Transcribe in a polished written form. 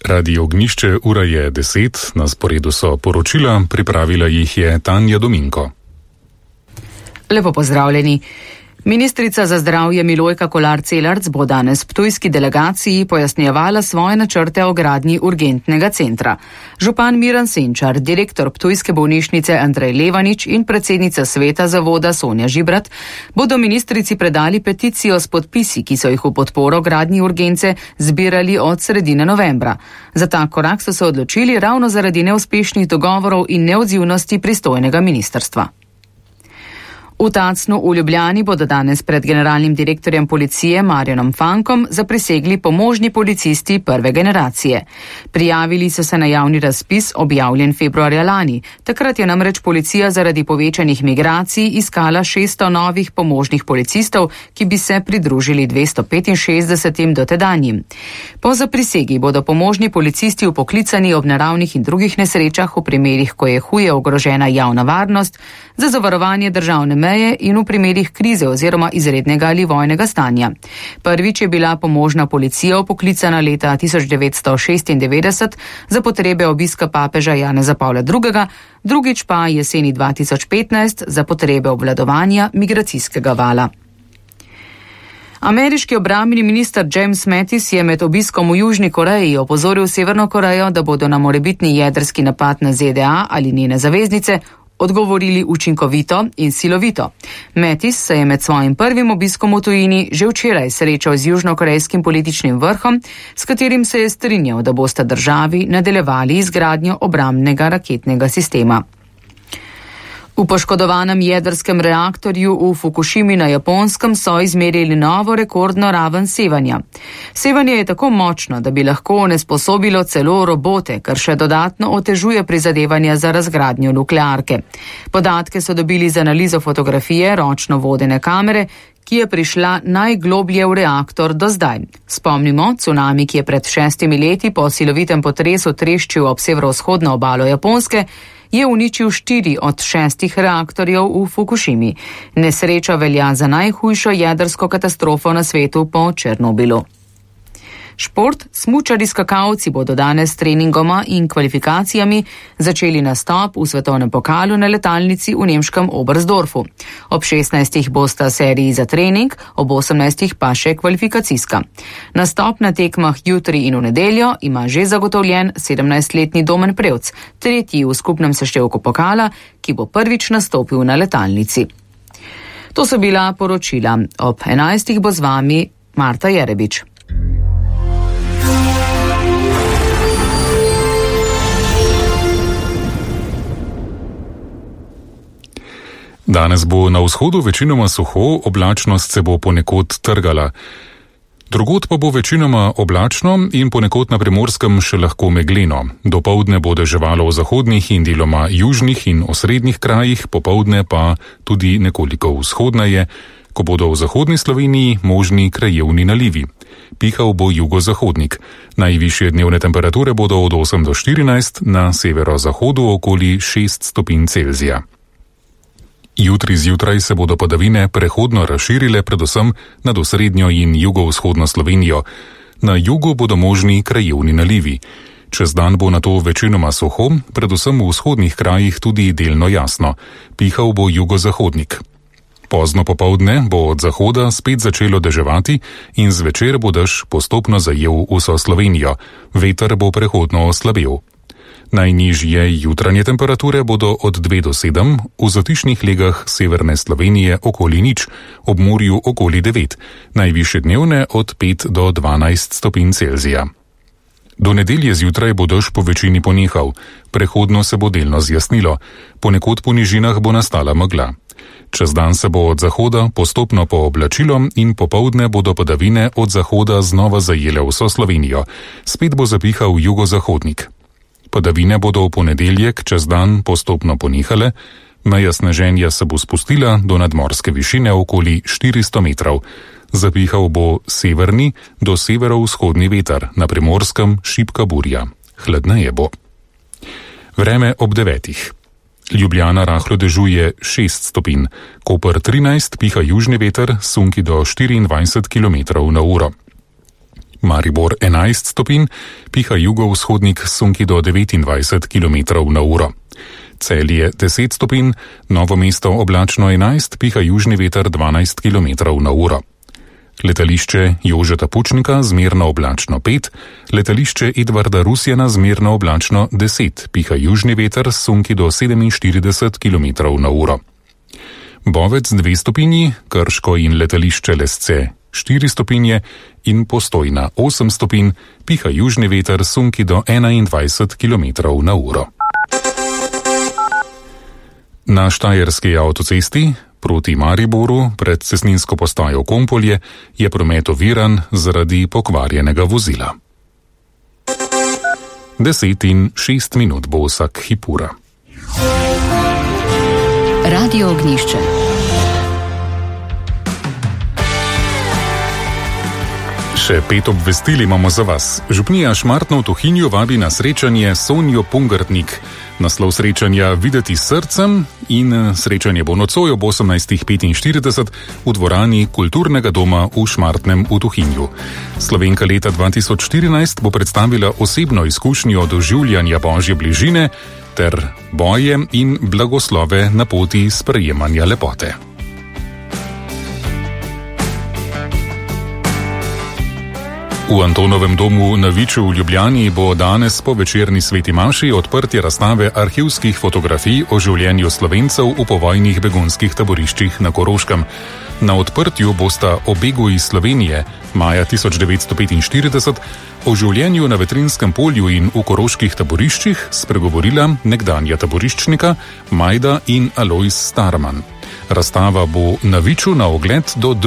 Radio Ognjišče, ura je 10, na sporedu so poročila, pripravila jih je Tanja Dominko. Lepo pozdravljeni. Ministrica za zdravje Milojka Kolar Celarc bo danes ptujski delegaciji pojasnjevala svoje načrte o gradnji urgentnega centra. Župan Miran Senčar, direktor ptujske bolnišnice Andrej Levanič in predsednica sveta zavoda Sonja Žibrat bodo ministrici predali peticijo s podpisi, ki so jih v podporo gradnji urgence zbirali od sredine novembra. Za ta korak so se odločili ravno zaradi neuspešnih dogovorov in neodzivnosti pristojnega ministrstva. V Tacnu v Ljubljani bodo danes pred generalnim direktorjem policije Marjanom Fankom zaprisegli pomožni policisti prve generacije. Prijavili so se na javni razpis, objavljen februarja lani. Takrat je namreč policija zaradi povečanih migracij iskala 600 novih pomožnih policistov, ki bi se pridružili 265 dotedanjim. Po zaprisegi bodo pomožni policisti upoklicani ob naravnih in drugih nesrečah v primerih, ko je huje ogrožena javna varnost, za zavarovanje državne meje in v primerih krize oziroma izrednega ali vojnega stanja. Prvič je bila pomožna policija upoklicana leta 1996 za potrebe obiska papeža Janeza Pavla II., drugič pa jeseni 2015 za potrebe obvladovanja migracijskega vala. Ameriški obrambni minister James Mattis je med obiskom v Južni Koreji opozoril Severno Korejo, da bodo na morebitni jedrski napad na ZDA ali njene zaveznice odgovorili učinkovito in silovito. Mattis se je med svojim prvim obiskom v tujini že včeraj srečal z južnokorejskim političnim vrhom, s katerim se je strinjal, da bosta državi nadaljevali izgradnjo obrambnega raketnega sistema. V poškodovanem jedrskem reaktorju v Fukušimi na Japonskem so izmerili novo rekordno raven sevanja. Sevanje je tako močno, da bi lahko onesposobilo celo robote, kar še dodatno otežuje prizadevanja za razgradnjo nuklearke. Podatke so dobili z analizo fotografije ročno vodene kamere, ki je prišla najgloblje v reaktor do zdaj. Spomnimo, cunami, ki je pred 6 leti po silovitem potresu treščil ob severovzhodno obalo Japonske, je uničil 4 od 6 reaktorjev v Fukušimi. Nesreča velja za najhujšo jedrsko katastrofo na svetu po Černobilu. Šport, smučarji skakalci bodo danes s treningoma in kvalifikacijami začeli nastop v svetovnem pokalu na letalnici v nemškem Oberstdorfu. Ob 16. bosta seriji za trening, ob 18. pa še kvalifikacijska. Nastop na tekmah jutri in v nedeljo ima že zagotovljen 17-letni Domen Prevc, tretji v skupnem seštevku pokala, ki bo prvič nastopil na letalnici. To so bila poročila. Ob 11. bo z vami Marta Jerebič. Danes bo na vzhodu večinoma suho, oblačnost se bo ponekod trgala. Drugod pa bo večinoma oblačno in ponekod na Primorskem še lahko megleno. Dopoldne bo deževalo v zahodnih in deloma južnih in osrednjih krajih, popoldne pa tudi nekoliko vzhodneje, ko bodo v zahodni Sloveniji možni krajevni nalivi. Pihal bo jugozahodnik. Najvišje dnevne temperature bodo od 8 do 14, na severozahodu okoli 6 stopinj Celzija. Jutri zjutraj se bodo padavine prehodno razširile predvsem nad osrednjo in jugovzhodno Slovenijo. Na jugu bodo možni krajevni nalivi. Čez dan bo nato večinoma suho, predvsem v vzhodnih krajih tudi delno jasno. Pihal bo jugozahodnik. Pozno popoldne bo od zahoda spet začelo deževati in zvečer bo dež postopno zajel vso Slovenijo. Veter bo prehodno oslabel. Najnižje jutranje temperature bodo od 2 do 7, v zatišnih legah severne Slovenije okoli 0, ob morju okoli 9, najvišje dnevne od 5 do 12 stopinj Celzija. Do nedelje zjutraj bo dež po večini ponehal, prehodno se bo delno zjasnilo, ponekod po nižinah bo nastala megla. Čez dan se bo od zahoda postopno pooblačilo in popoldne bodo padavine od zahoda znova zajele vso Slovenijo, spet bo zapihal jugozahodnik. Padavine bodo v ponedeljek čez dan postopno ponehale, meja sneženja se bo spustila do nadmorske višine okoli 400 metrov. Zapihal bo severni do severovzhodni veter, na Primorskem šibka burja. Hladneje bo. Vreme ob 9. Ljubljana rahlo dežuje 6 stopinj, Koper 13, piha južni veter, sunki do 24 km na uro. Maribor 11 stopinj, piha jugovzhodnik sunki do 29 km/h. Celje 10 stopinj, Novo mesto oblačno 11, piha južni veter 12 km/h. Letališče Jožeta Pučnika zmerno oblačno 5, letališče Edvarda Rusjana zmerno oblačno 10, piha južni veter sunki do 47 km/h. Bovec 2 stopinji, Krško in letališče Lesce 4 stopinje in Postojna 8 stopinj, piha južni veter sunki do 21 km/h. Na Štajerski avtocesti proti Mariboru pred cestninsko postajo Kompolje je promet oviran zaradi pokvarjenega vozila. 10:06 bo vsak hip ura. Radio Ognjišče. Še 5 obvestil imamo za vas. Župnija Šmartno v Tuhinju vabi na srečanje Sonjo Pungartnik. Naslov srečanja Videti s srcem in srečanje bo nocoj ob 18:45 v dvorani Kulturnega doma v Šmartnem v Tuhinju. Slovenka leta 2014 bo predstavila osebno izkušnjo doživljanja Božje bližine ter boje in blagoslove na poti sprejemanja lepote. V Antonovem domu na Viču v Ljubljani bo danes po večerni sveti maši odprtje razstave arhivskih fotografij o življenju Slovencev v povojnih begunskih taboriščih na Koroškem. Na odprtju bosta o begu iz Slovenije maja 1945, o življenju na Vetrinjskem polju in v koroških taboriščih spregovorila nekdanja taboriščnika Majda in Alojz Starman. Razstava bo na Viču na ogled do